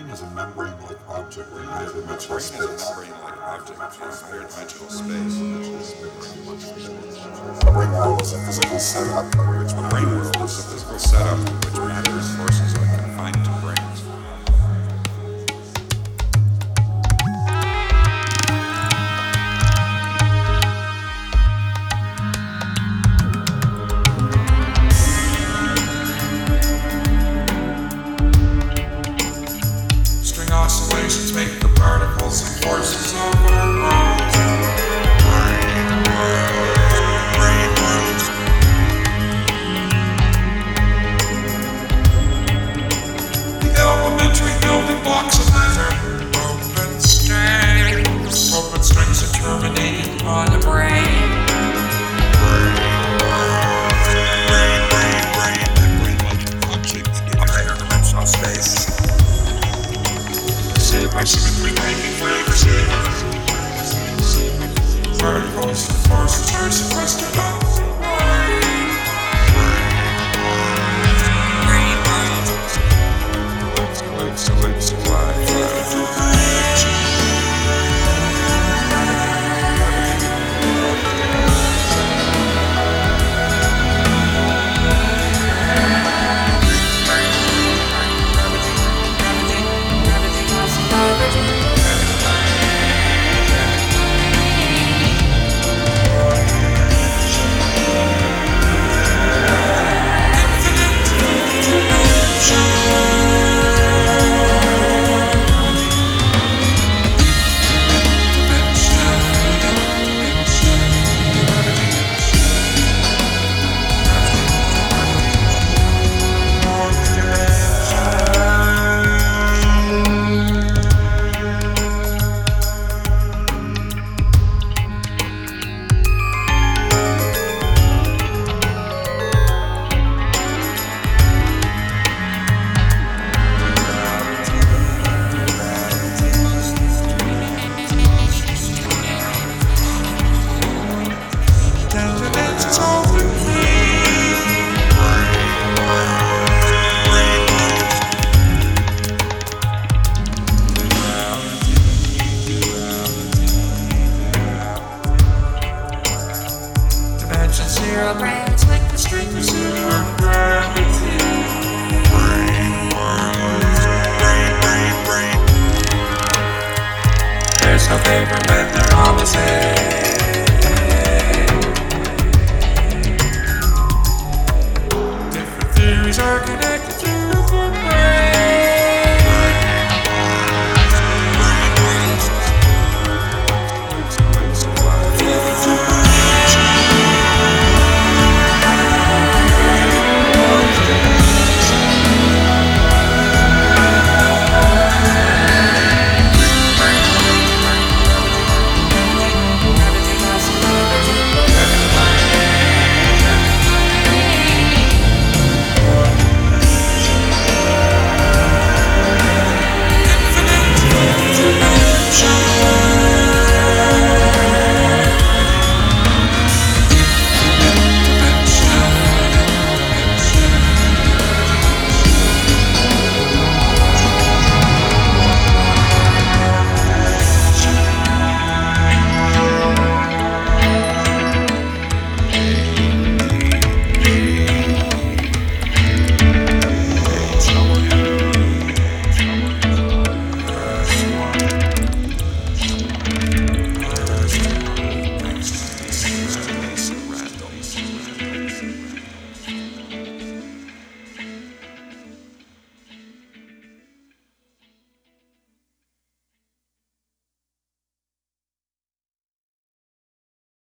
brain is a membrane-like object in higher dimensional space. The brain world is a physical setup which matter sources are confined to brains. String oscillations make the particles and forces of our world. The elementary building blocks of matter. Open strings are terminating on the brain. Brain-like object in higher dimensional space. Symmetry making flavors. Particles and forces are sequestered on the brain. Zero brains make the string of zero gravity. There's no favorite but they're all the same. Different theories are connected.